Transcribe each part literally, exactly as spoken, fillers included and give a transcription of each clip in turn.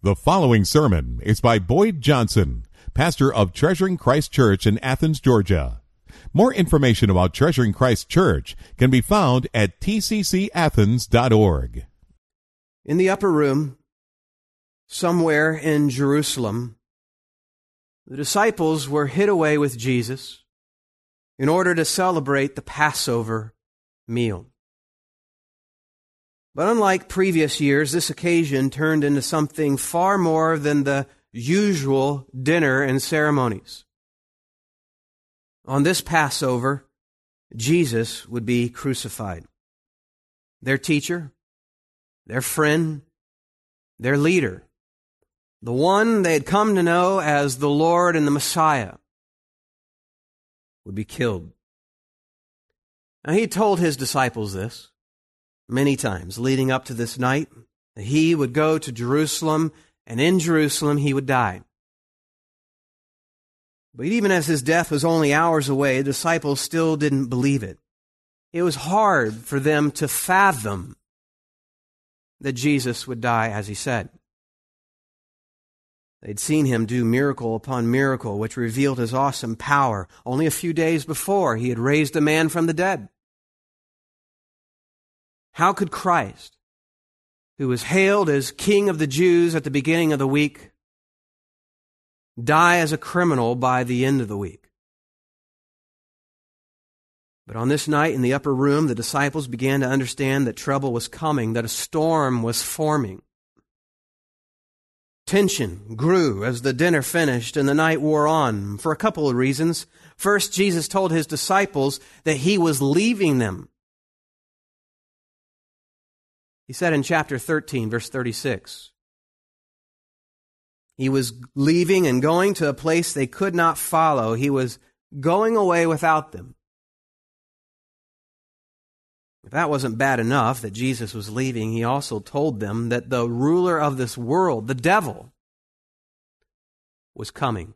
The following sermon is by Boyd Johnson, pastor of Treasuring Christ Church in Athens, Georgia. More information about Treasuring Christ Church can be found at t c c athens dot org. In the upper room, somewhere in Jerusalem, the disciples were hid away with Jesus in order to celebrate the Passover meal. But unlike previous years, this occasion turned into something far more than the usual dinner and ceremonies. On this Passover, Jesus would be crucified. Their teacher, their friend, their leader, the one they had come to know as the Lord and the Messiah, would be killed. Now, he told his disciples this many times leading up to this night, that he would go to Jerusalem, and in Jerusalem he would die. But even as his death was only hours away, the disciples still didn't believe it. It was hard for them to fathom that Jesus would die as he said. They'd seen him do miracle upon miracle, which revealed his awesome power. Only a few days before, he had raised a man from the dead. How could Christ, who was hailed as King of the Jews at the beginning of the week, die as a criminal by the end of the week? But on this night in the upper room, the disciples began to understand that trouble was coming, that a storm was forming. Tension grew as the dinner finished and the night wore on for a couple of reasons. First, Jesus told his disciples that he was leaving them. He said in chapter thirteen, verse thirty-six, he was leaving and going to a place they could not follow. He was going away without them. If that wasn't bad enough that Jesus was leaving, he also told them that the ruler of this world, the devil, was coming.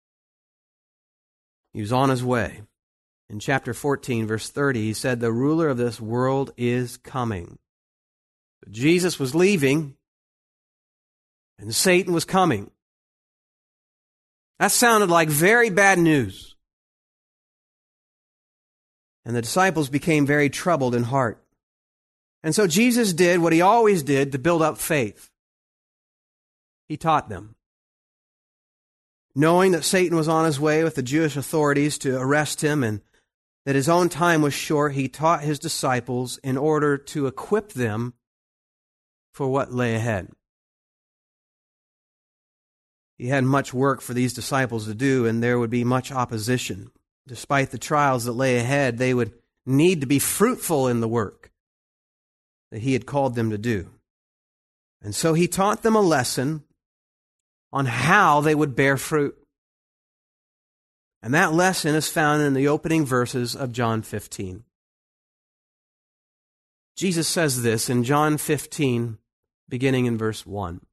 He was on his way. In chapter fourteen, verse thirty, he said, the ruler of this world is coming. But Jesus was leaving, and Satan was coming. That sounded like very bad news. And the disciples became very troubled in heart. And so Jesus did what he always did to build up faith. He taught them. Knowing that Satan was on his way with the Jewish authorities to arrest him and that his own time was short, he taught his disciples in order to equip them for what lay ahead. He had much work for these disciples to do, and there would be much opposition. Despite the trials that lay ahead, they would need to be fruitful in the work that he had called them to do. And so he taught them a lesson on how they would bear fruit. And that lesson is found in the opening verses of John fifteen. Jesus says this in John fifteen, beginning in verse one.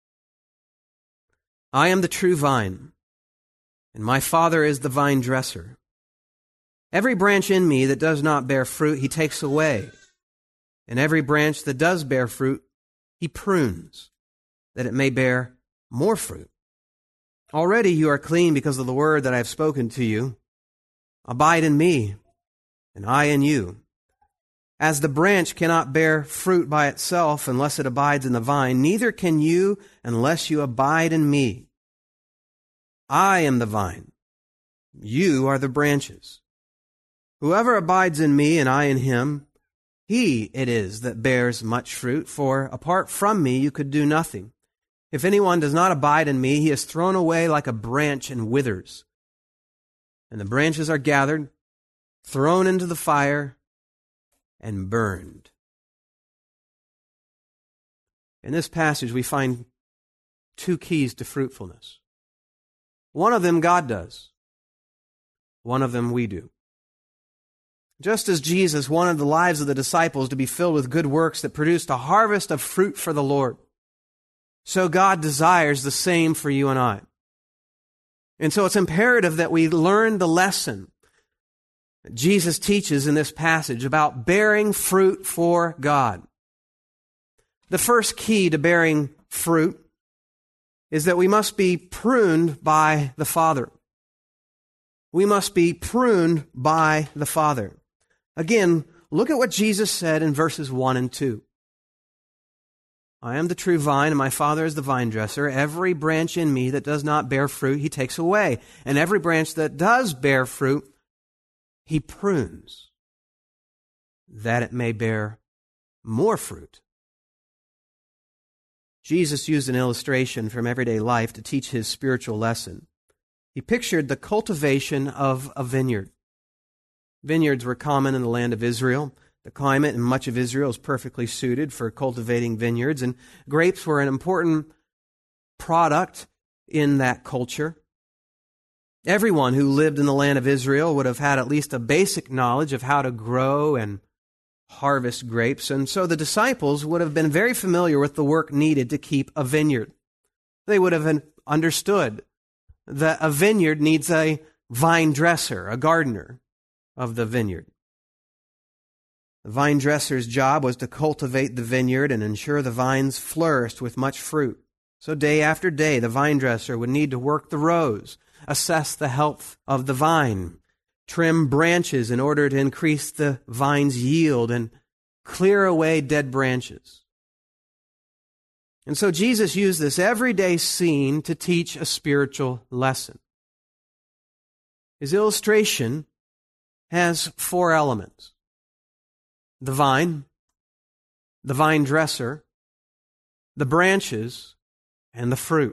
I am the true vine, and my Father is the vine dresser. Every branch in me that does not bear fruit, he takes away. And every branch that does bear fruit, he prunes, that it may bear more fruit. Already you are clean because of the word that I have spoken to you. Abide in me, and I in you. As the branch cannot bear fruit by itself unless it abides in the vine, neither can you unless you abide in me. I am the vine. You are the branches. Whoever abides in me and I in him, he it is that bears much fruit, for apart from me you could do nothing. If anyone does not abide in me, he is thrown away like a branch and withers. And the branches are gathered, thrown into the fire, and burned. In this passage, we find two keys to fruitfulness. One of them God does. One of them we do. Just as Jesus wanted the lives of the disciples to be filled with good works that produced a harvest of fruit for the Lord, so God desires the same for you and I. And so it's imperative that we learn the lesson Jesus teaches in this passage about bearing fruit for God. The first key to bearing fruit is that we must be pruned by the Father. We must be pruned by the Father. Again, look at what Jesus said in verses one and two. I am the true vine, and my Father is the vine dresser. Every branch in me that does not bear fruit, he takes away. And every branch that does bear fruit, he prunes, that it may bear more fruit. Jesus used an illustration from everyday life to teach his spiritual lesson. He pictured the cultivation of a vineyard. Vineyards were common in the land of Israel. The climate in much of Israel is perfectly suited for cultivating vineyards, and grapes were an important product in that culture. Everyone who lived in the land of Israel would have had at least a basic knowledge of how to grow and harvest grapes, and so the disciples would have been very familiar with the work needed to keep a vineyard. They would have understood that a vineyard needs a vine dresser, a gardener of the vineyard. The vine dresser's job was to cultivate the vineyard and ensure the vines flourished with much fruit. So day after day, the vine dresser would need to work the rows, assess the health of the vine, trim branches in order to increase the vine's yield, and clear away dead branches. And so Jesus used this everyday scene to teach a spiritual lesson. His illustration has four elements: the vine, the vine dresser, the branches, and the fruit.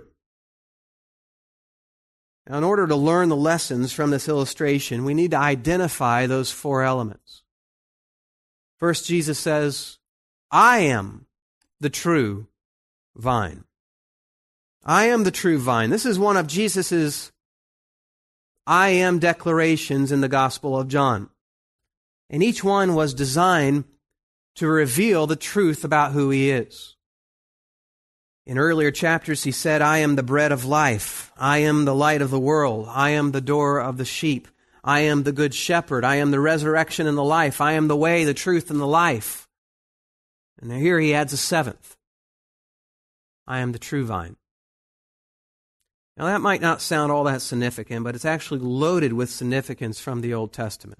Now, in order to learn the lessons from this illustration, we need to identify those four elements. First, Jesus says, I am the true vine. I am the true vine. This is one of Jesus' I am declarations in the Gospel of John. And each one was designed to reveal the truth about who he is. In earlier chapters, he said, I am the bread of life. I am the light of the world. I am the door of the sheep. I am the good shepherd. I am the resurrection and the life. I am the way, the truth, and the life. And here he adds a seventh. I am the true vine. Now that might not sound all that significant, but it's actually loaded with significance from the Old Testament.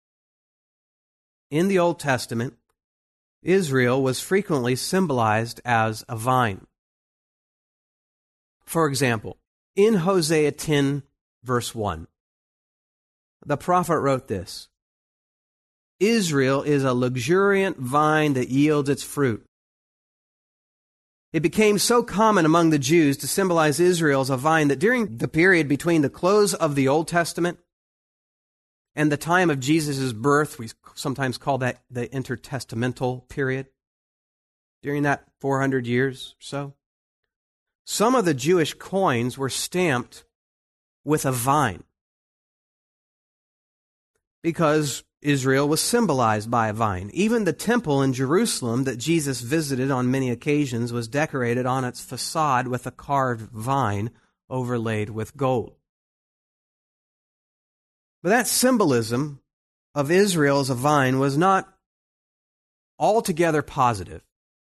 In the Old Testament, Israel was frequently symbolized as a vine. For example, in Hosea ten, verse one, the prophet wrote this: Israel is a luxuriant vine that yields its fruit. It became so common among the Jews to symbolize Israel as a vine that during the period between the close of the Old Testament and the time of Jesus' birth, we sometimes call that the intertestamental period, during that four hundred years or so, some of the Jewish coins were stamped with a vine because Israel was symbolized by a vine. Even the temple in Jerusalem that Jesus visited on many occasions was decorated on its facade with a carved vine overlaid with gold. But that symbolism of Israel as a vine was not altogether positive.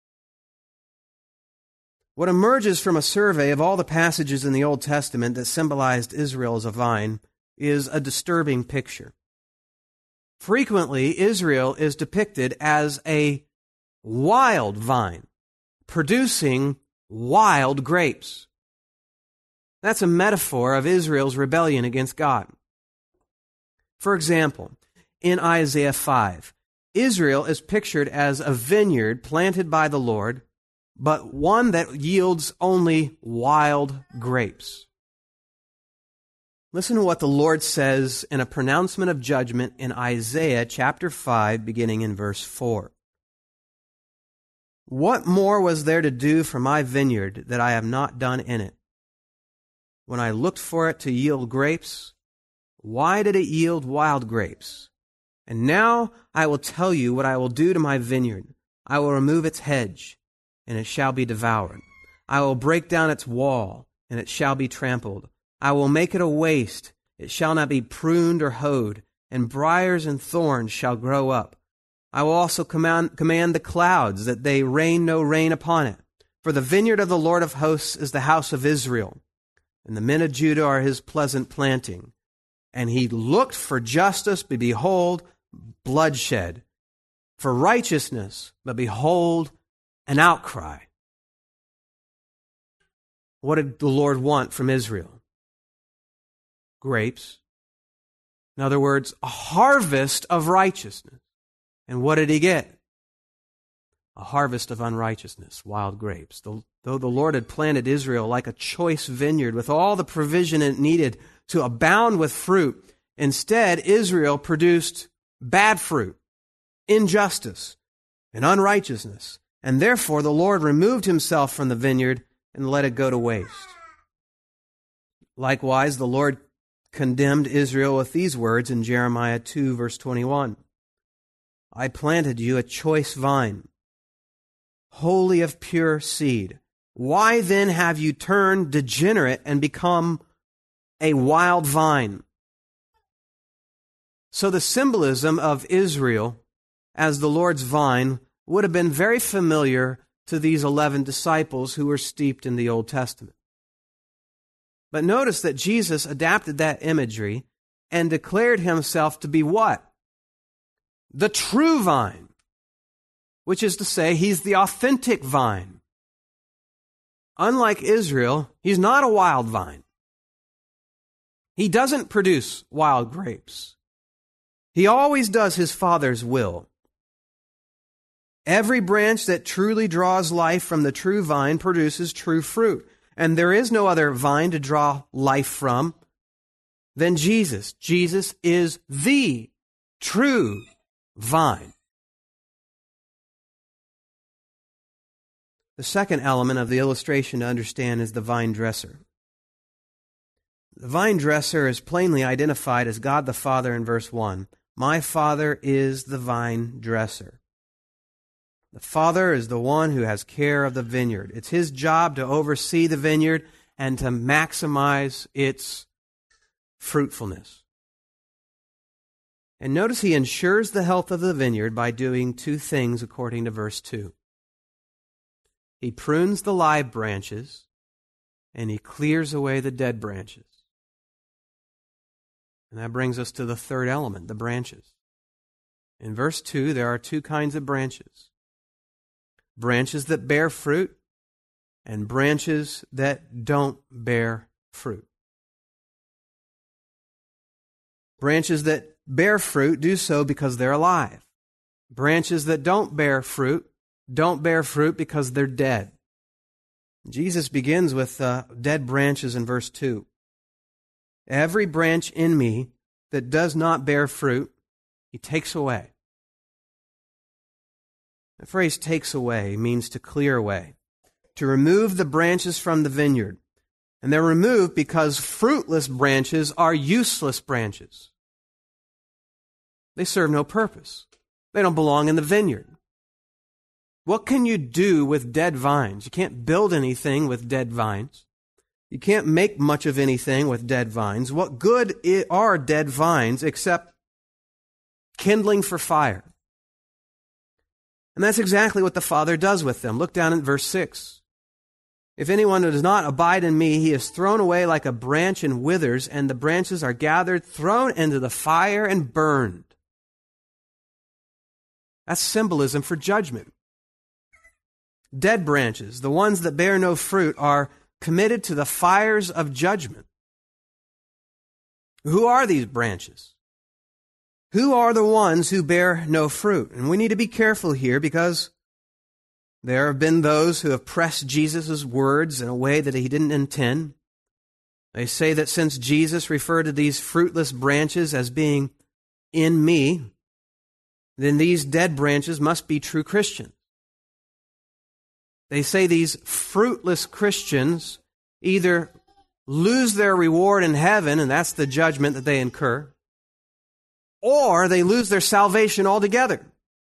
What emerges from a survey of all the passages in the Old Testament that symbolized Israel as a vine is a disturbing picture. Frequently, Israel is depicted as a wild vine, producing wild grapes. That's a metaphor of Israel's rebellion against God. For example, in Isaiah five, Israel is pictured as a vineyard planted by the Lord, but one that yields only wild grapes. Listen to what the Lord says in a pronouncement of judgment in Isaiah chapter five, beginning in verse four. What more was there to do for my vineyard that I have not done in it? When I looked for it to yield grapes, why did it yield wild grapes? And now I will tell you what I will do to my vineyard. I will remove its hedge, and it shall be devoured. I will break down its wall, and it shall be trampled. I will make it a waste. It shall not be pruned or hoed, and briars and thorns shall grow up. I will also command, command the clouds that they rain no rain upon it. For the vineyard of the Lord of hosts is the house of Israel, and the men of Judah are his pleasant planting. And he looked for justice, but behold, bloodshed. For righteousness, but behold, an outcry. What did the Lord want from Israel? Grapes. In other words, a harvest of righteousness. And what did he get? A harvest of unrighteousness, wild grapes. Though the Lord had planted Israel like a choice vineyard with all the provision it needed to abound with fruit, instead Israel produced bad fruit, injustice, and unrighteousness. And therefore the Lord removed himself from the vineyard and let it go to waste. Likewise, the Lord condemned Israel with these words in Jeremiah two, verse twenty-one. I planted you a choice vine, wholly of pure seed. Why then have you turned degenerate and become a wild vine? So the symbolism of Israel as the Lord's vine would have been very familiar to these eleven disciples who were steeped in the Old Testament. But notice that Jesus adapted that imagery and declared himself to be what? The true vine, which is to say, he's the authentic vine. Unlike Israel, he's not a wild vine. He doesn't produce wild grapes. He always does his Father's will. Every branch that truly draws life from the true vine produces true fruit. And there is no other vine to draw life from than Jesus. Jesus is the true vine. The second element of the illustration to understand is the vine dresser. The vine dresser is plainly identified as God the Father in verse one. My Father is the vine dresser. The Father is the one who has care of the vineyard. It's his job to oversee the vineyard and to maximize its fruitfulness. And notice he ensures the health of the vineyard by doing two things according to verse two. He prunes the live branches and he clears away the dead branches. And that brings us to the third element, the branches. In verse two, there are two kinds of branches. Branches that bear fruit and branches that don't bear fruit. Branches that bear fruit do so because they're alive. Branches that don't bear fruit don't bear fruit because they're dead. Jesus begins with uh, dead branches in verse two. Every branch in me that does not bear fruit, he takes away. The phrase takes away means to clear away, to remove the branches from the vineyard. And they're removed because fruitless branches are useless branches. They serve no purpose. They don't belong in the vineyard. What can you do with dead vines? You can't build anything with dead vines. You can't make much of anything with dead vines. What good are dead vines except kindling for fire? And that's exactly what the Father does with them. Look down at verse six. If anyone does not abide in me, he is thrown away like a branch and withers, and the branches are gathered, thrown into the fire, and burned. That's symbolism for judgment. Dead branches, the ones that bear no fruit, are committed to the fires of judgment. Who are these branches? Who are the ones who bear no fruit? And we need to be careful here because there have been those who have pressed Jesus' words in a way that he didn't intend. They say that since Jesus referred to these fruitless branches as being in me, then these dead branches must be true Christians. They say these fruitless Christians either lose their reward in heaven, and that's the judgment that they incur, or they lose their salvation altogether.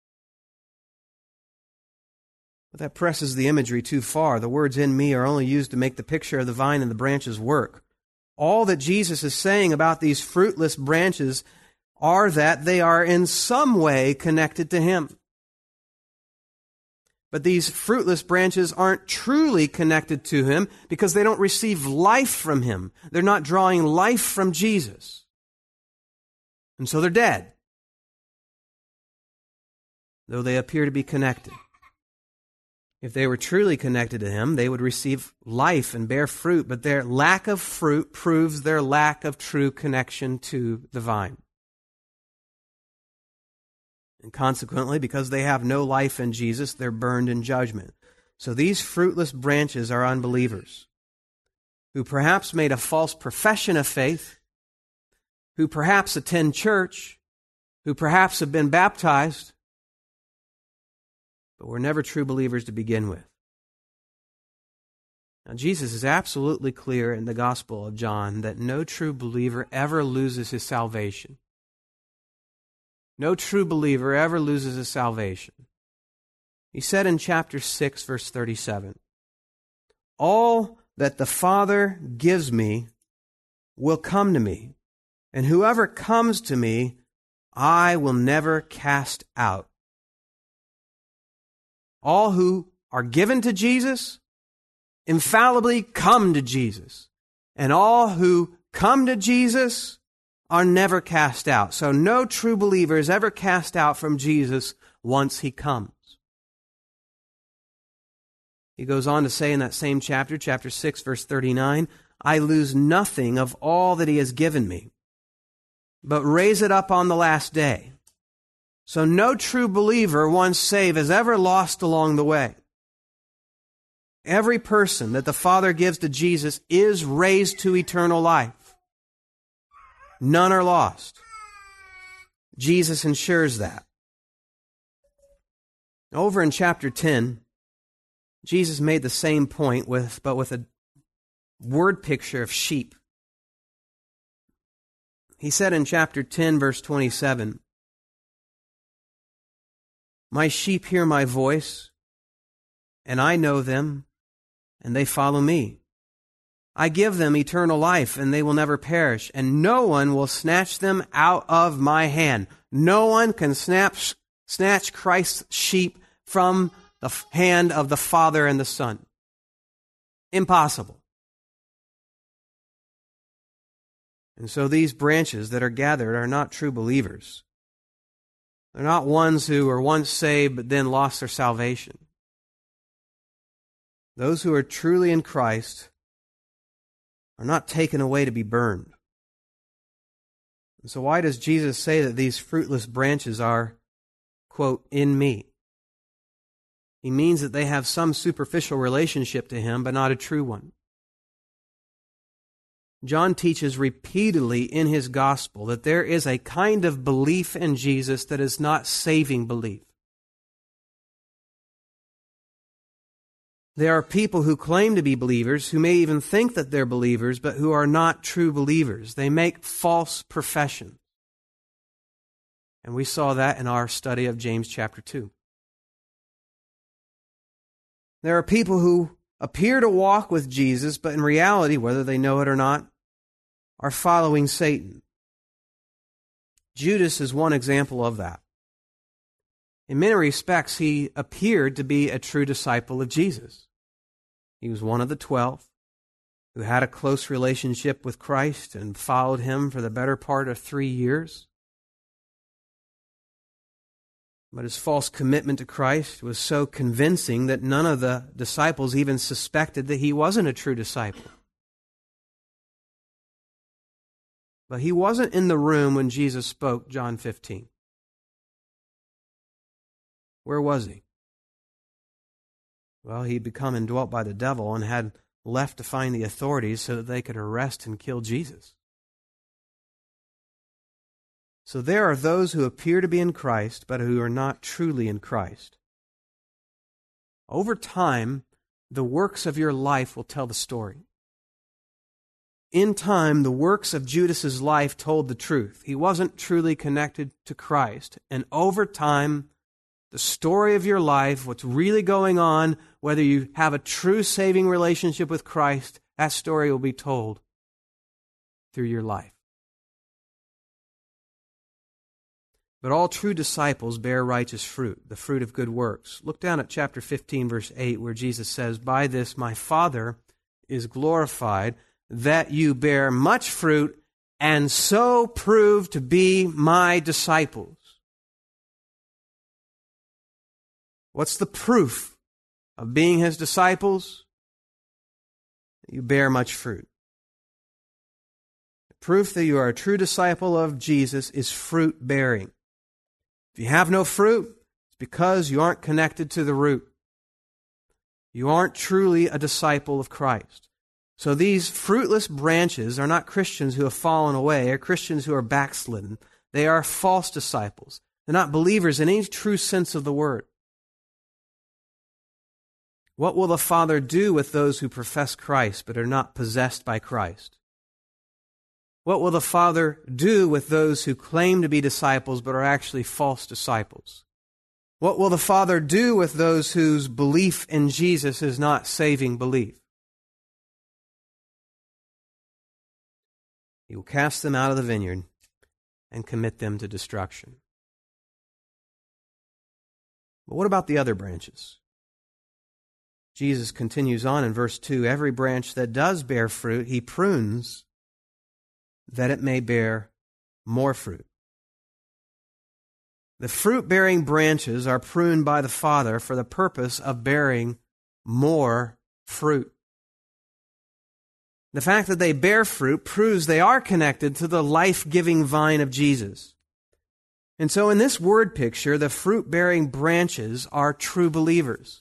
But that presses the imagery too far. The words in me are only used to make the picture of the vine and the branches work. All that Jesus is saying about these fruitless branches are that they are in some way connected to him. But these fruitless branches aren't truly connected to Him because they don't receive life from Him. They're not drawing life from Jesus. And so they're dead, though they appear to be connected. If they were truly connected to Him, they would receive life and bear fruit, but their lack of fruit proves their lack of true connection to the vine. And consequently, because they have no life in Jesus, they're burned in judgment. So these fruitless branches are unbelievers who perhaps made a false profession of faith, who perhaps attend church, who perhaps have been baptized, but were never true believers to begin with. Now, Jesus is absolutely clear in the Gospel of John that no true believer ever loses his salvation. No true believer ever loses his salvation. He said in chapter six, verse thirty-seven, "All that the Father gives me will come to me, and whoever comes to me, I will never cast out." All who are given to Jesus infallibly come to Jesus. And all who come to Jesus are never cast out. So no true believer is ever cast out from Jesus once He comes. He goes on to say in that same chapter, chapter six, verse thirty-nine, "I lose nothing of all that He has given me, but raise it up on the last day." So no true believer, once saved, is ever lost along the way. Every person that the Father gives to Jesus is raised to eternal life. None are lost. Jesus ensures that. Over in chapter ten, Jesus made the same point, with, but with a word picture of sheep. He said in chapter ten, verse twenty-seven, "My sheep hear my voice, and I know them, and they follow me. I give them eternal life, and they will never perish, and no one will snatch them out of my hand." No one can snatch, snatch Christ's sheep from the hand of the Father and the Son. Impossible. And so these branches that are gathered are not true believers. They're not ones who were once saved but then lost their salvation. Those who are truly in Christ are not taken away to be burned. And so why does Jesus say that these fruitless branches are, quote, "in me"? He means that they have some superficial relationship to Him, but not a true one. John teaches repeatedly in his gospel that there is a kind of belief in Jesus that is not saving belief. There are people who claim to be believers, who may even think that they're believers, but who are not true believers. They make false professions. And we saw that in our study of James chapter two. There are people who appear to walk with Jesus, but in reality, whether they know it or not, are following Satan. Judas is one example of that. In many respects, he appeared to be a true disciple of Jesus. He was one of the twelve who had a close relationship with Christ and followed Him for the better part of three years. But his false commitment to Christ was so convincing that none of the disciples even suspected that he wasn't a true disciple. But he wasn't in the room when Jesus spoke, John fifteen. Where was he? Well, he'd become indwelt by the devil and had left to find the authorities so that they could arrest and kill Jesus. So there are those who appear to be in Christ, but who are not truly in Christ. Over time, the works of your life will tell the story. In time, the works of Judas's life told the truth. He wasn't truly connected to Christ. And over time, the story of your life, what's really going on, whether you have a true saving relationship with Christ, that story will be told through your life. But all true disciples bear righteous fruit, the fruit of good works. Look down at chapter fifteen, verse eight, where Jesus says, "By this my Father is glorified, that you bear much fruit, and so prove to be my disciples." What's the proof of being his disciples? You bear much fruit. The proof that you are a true disciple of Jesus is fruit bearing. If you have no fruit, it's because you aren't connected to the root. You aren't truly a disciple of Christ. So these fruitless branches are not Christians who have fallen away or Christians who are backslidden. They are false disciples. They're not believers in any true sense of the word. What will the Father do with those who profess Christ but are not possessed by Christ? What will the Father do with those who claim to be disciples but are actually false disciples? What will the Father do with those whose belief in Jesus is not saving belief? He will cast them out of the vineyard and commit them to destruction. But what about the other branches? Jesus continues on in verse two, "Every branch that does bear fruit, he prunes, that it may bear more fruit." The fruit-bearing branches are pruned by the Father for the purpose of bearing more fruit. The fact that they bear fruit proves they are connected to the life-giving vine of Jesus. And so in this word picture, the fruit-bearing branches are true believers.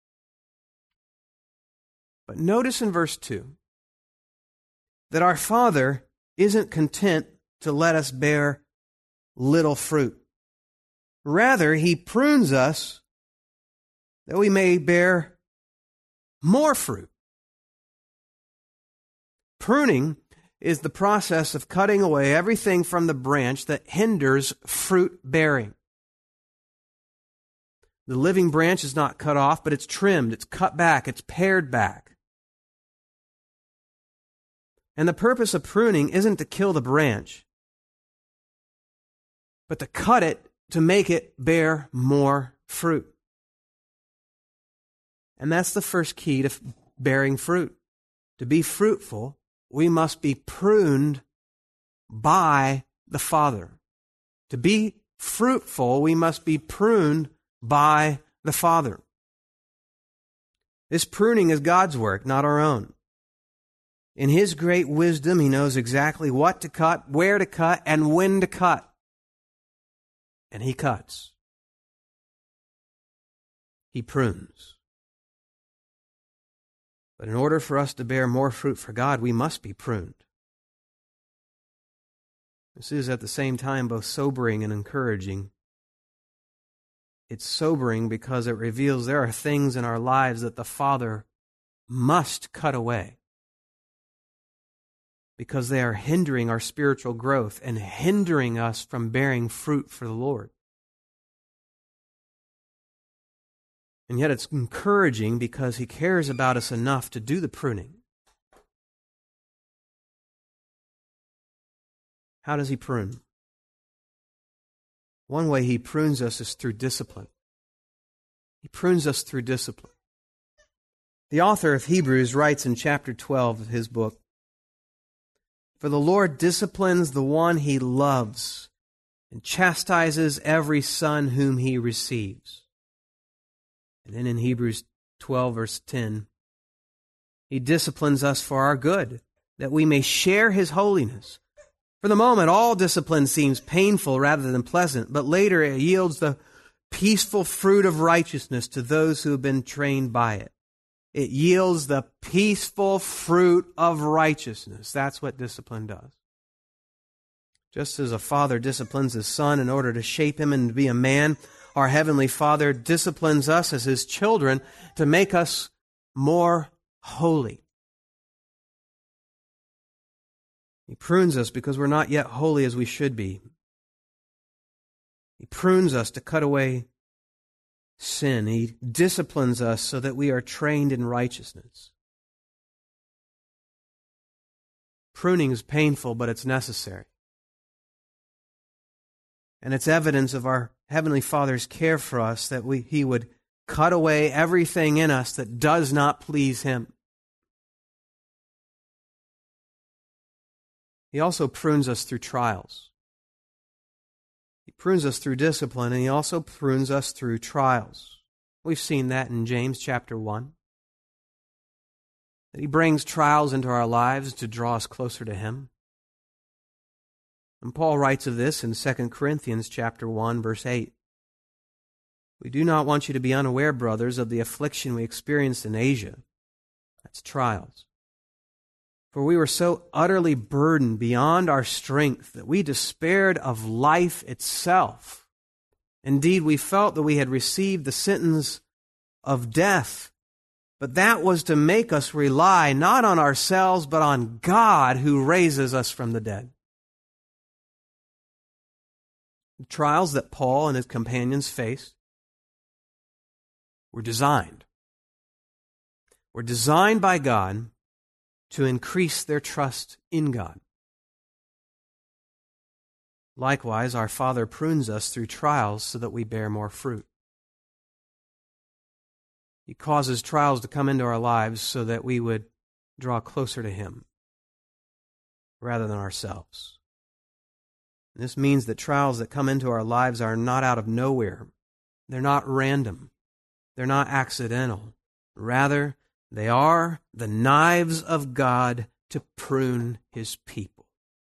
But notice in verse two that our Father isn't content to let us bear little fruit. Rather, he prunes us that we may bear more fruit. Pruning is the process of cutting away everything from the branch that hinders fruit bearing. The living branch is not cut off, but it's trimmed, it's cut back, it's pared back. And the purpose of pruning isn't to kill the branch, but to cut it to make it bear more fruit. And that's the first key to bearing fruit. To be fruitful, we must be pruned by the Father. To be fruitful, we must be pruned by the Father. This pruning is God's work, not our own. In His great wisdom, He knows exactly what to cut, where to cut, and when to cut. And He cuts. He prunes. But in order for us to bear more fruit for God, we must be pruned. This is at the same time both sobering and encouraging. It's sobering because it reveals there are things in our lives that the Father must cut away, because they are hindering our spiritual growth and hindering us from bearing fruit for the Lord. And yet it's encouraging because He cares about us enough to do the pruning. How does He prune? One way He prunes us is through discipline. He prunes us through discipline. The author of Hebrews writes in chapter twelve of his book, "For the Lord disciplines the one He loves and chastises every son whom He receives." And then in Hebrews twelve, verse ten, He disciplines us for our good, that we may share His holiness. For the moment, all discipline seems painful rather than pleasant, but later it yields the peaceful fruit of righteousness to those who have been trained by it. It yields the peaceful fruit of righteousness. That's what discipline does. Just as a father disciplines his son in order to shape him and to be a man, our Heavenly Father disciplines us as His children to make us more holy. He prunes us because we're not yet holy as we should be. He prunes us to cut away sin. He disciplines us so that we are trained in righteousness. Pruning is painful, but it's necessary. And it's evidence of our Heavenly Father's care for us that we, He would cut away everything in us that does not please Him. He also prunes us through trials. He prunes us through discipline, and He also prunes us through trials. We've seen that in James chapter one. That He brings trials into our lives to draw us closer to Him. And Paul writes of this in Second Corinthians chapter one, verse eight. We do not want you to be unaware, brothers, of the affliction we experienced in Asia. That's trials. For we were so utterly burdened beyond our strength that we despaired of life itself. Indeed, we felt that we had received the sentence of death, but that was to make us rely not on ourselves, but on God who raises us from the dead. The trials that Paul and his companions faced were designed. Were designed by God to increase their trust in God. Likewise, our Father prunes us through trials so that we bear more fruit. He causes trials to come into our lives so that we would draw closer to Him rather than ourselves. And this means that trials that come into our lives are not out of nowhere. They're not random. They're not accidental. Rather, they are the knives of God to prune His people.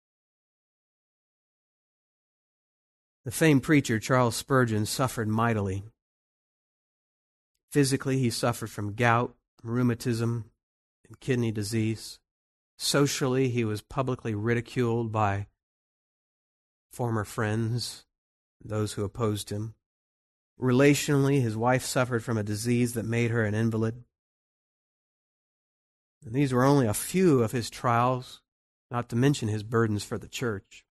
The famed preacher Charles Spurgeon suffered mightily. Physically, he suffered from gout, rheumatism, and kidney disease. Socially, he was publicly ridiculed by former friends, those who opposed him. Relationally, his wife suffered from a disease that made her an invalid. And these were only a few of his trials, not to mention his burdens for the church.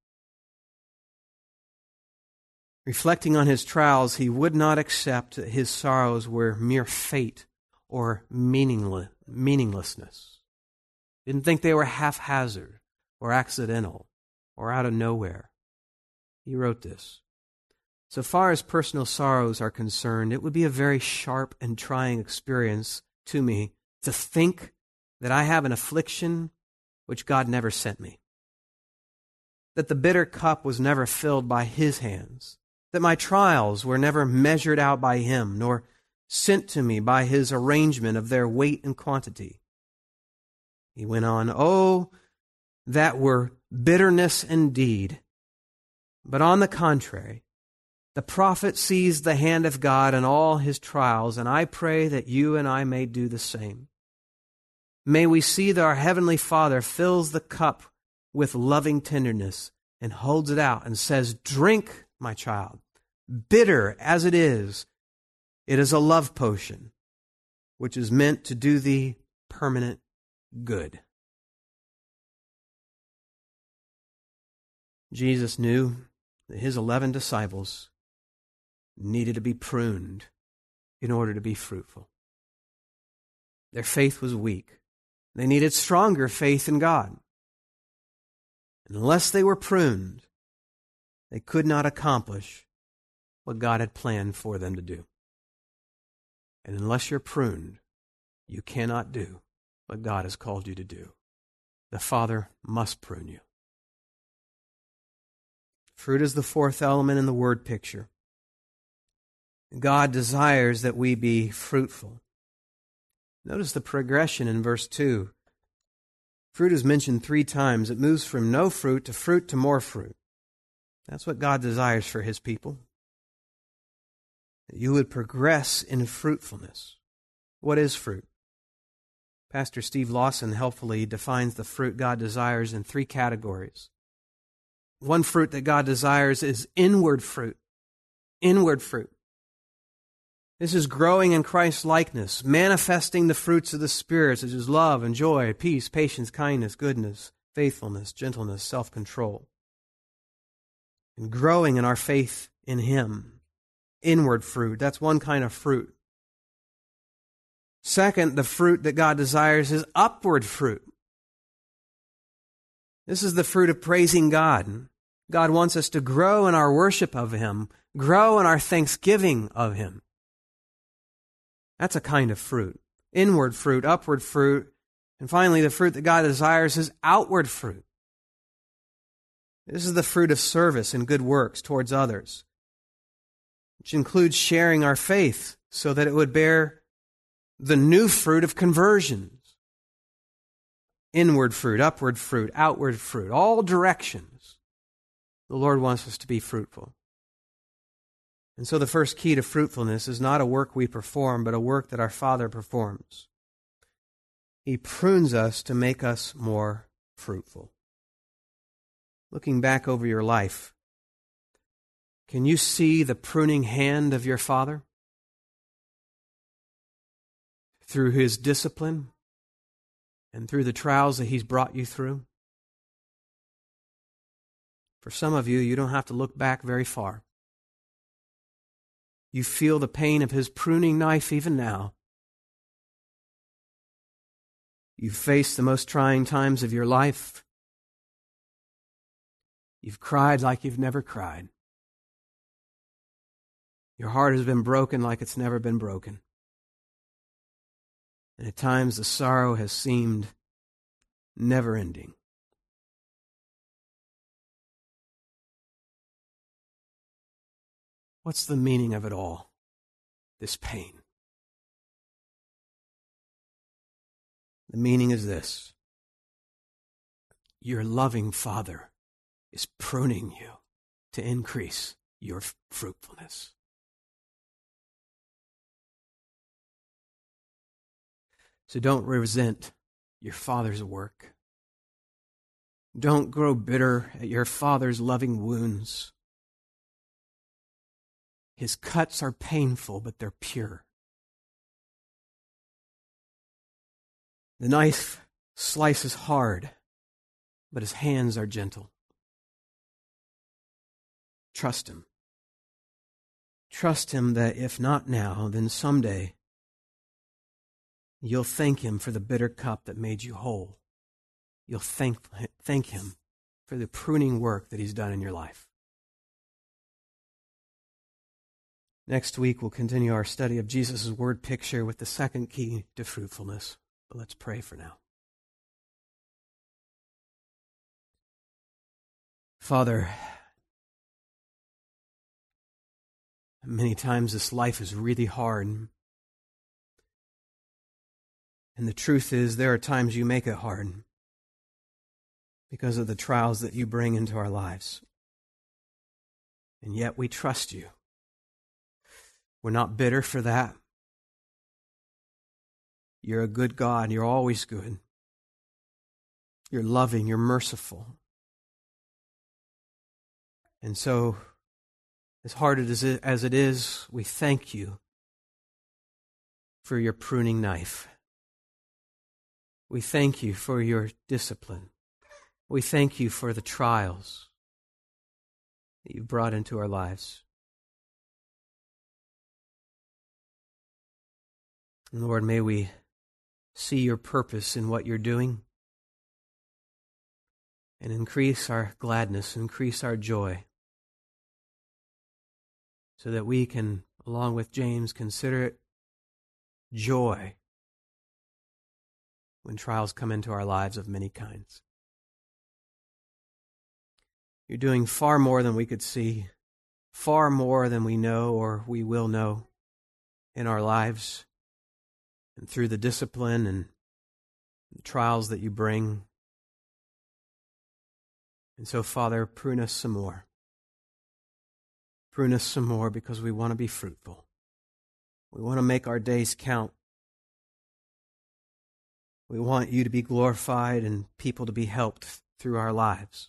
Reflecting on his trials, he would not accept that his sorrows were mere fate or meaningless, meaninglessness. Didn't think they were haphazard or accidental or out of nowhere. He wrote this. So far as personal sorrows are concerned, it would be a very sharp and trying experience to me to think that I have an affliction which God never sent me, that the bitter cup was never filled by His hands, that my trials were never measured out by Him, nor sent to me by His arrangement of their weight and quantity. He went on, oh, that were bitterness indeed. But on the contrary, the prophet sees the hand of God in all his trials, and I pray that you and I may do the same. May we see that our Heavenly Father fills the cup with loving tenderness and holds it out and says, drink, my child. Bitter as it is, it is a love potion, which is meant to do thee permanent good. Jesus knew that His eleven disciples needed to be pruned in order to be fruitful. Their faith was weak. They needed stronger faith in God. And unless they were pruned, they could not accomplish what God had planned for them to do. And unless you're pruned, you cannot do what God has called you to do. The Father must prune you. Fruit is the fourth element in the word picture. God desires that we be fruitful. Notice the progression in verse two. Fruit is mentioned three times. It moves from no fruit to fruit to more fruit. That's what God desires for His people. That you would progress in fruitfulness. What is fruit? Pastor Steve Lawson helpfully defines the fruit God desires in three categories. One fruit that God desires is inward fruit. Inward fruit. This is growing in Christ's likeness, manifesting the fruits of the Spirit, such as love and joy, peace, patience, kindness, goodness, faithfulness, gentleness, self-control. And growing in our faith in Him. Inward fruit, that's one kind of fruit. Second, the fruit that God desires is upward fruit. This is the fruit of praising God. God wants us to grow in our worship of Him, grow in our thanksgiving of Him. That's a kind of fruit. Inward fruit, upward fruit, and finally the fruit that God desires is outward fruit. This is the fruit of service and good works towards others, which includes sharing our faith so that it would bear the new fruit of conversions. Inward fruit, upward fruit, outward fruit, all directions. The Lord wants us to be fruitful. And so the first key to fruitfulness is not a work we perform, but a work that our Father performs. He prunes us to make us more fruitful. Looking back over your life, can you see the pruning hand of your Father? Through His discipline and through the trials that He's brought you through? For some of you, you don't have to look back very far. You feel the pain of His pruning knife even now. You've faced the most trying times of your life. You've cried like you've never cried. Your heart has been broken like it's never been broken. And at times the sorrow has seemed never ending. What's the meaning of it all? This pain. The meaning is this: your loving Father is pruning you to increase your fruitfulness. So don't resent your Father's work. Don't grow bitter at your Father's loving wounds. His cuts are painful, but they're pure. The knife slices hard, but His hands are gentle. Trust Him. Trust Him that if not now, then someday you'll thank Him for the bitter cup that made you whole. You'll thank, thank Him for the pruning work that He's done in your life. Next week, we'll continue our study of Jesus' word picture with the second key to fruitfulness. But let's pray for now. Father, many times this life is really hard. And the truth is, there are times you make it hard because of the trials that you bring into our lives. And yet we trust you. We're not bitter for that. You're a good God. You're always good. You're loving. You're merciful. And so, as hard as it is, we thank you for your pruning knife. We thank you for your discipline. We thank you for the trials that you've brought into our lives. And Lord, may we see your purpose in what you're doing and increase our gladness, increase our joy, so that we can, along with James, consider it joy when trials come into our lives of many kinds. You're doing far more than we could see, far more than we know or we will know in our lives. And through the discipline and the trials that you bring. And so, Father, prune us some more. Prune us some more because we want to be fruitful. We want to make our days count. We want you to be glorified and people to be helped through our lives.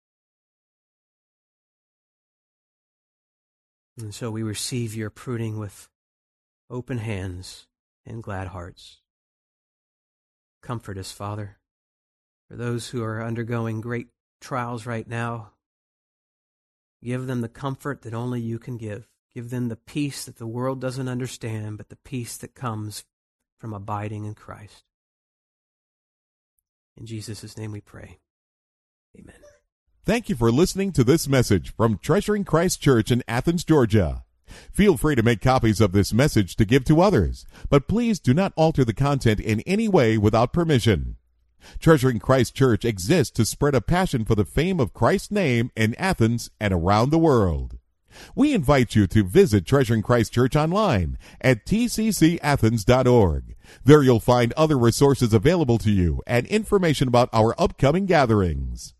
And so we receive your pruning with open hands and glad hearts. Comfort us, Father. For those who are undergoing great trials right now, give them the comfort that only you can give. Give them the peace that the world doesn't understand, but the peace that comes from abiding in Christ. In Jesus' name we pray. Amen. Thank you for listening to this message from Treasuring Christ Church in Athens, Georgia. Feel free to make copies of this message to give to others, but please do not alter the content in any way without permission. Treasuring Christ Church exists to spread a passion for the fame of Christ's name in Athens and around the world. We invite you to visit Treasuring Christ Church online at t c c athens dot org. There you'll find other resources available to you and information about our upcoming gatherings.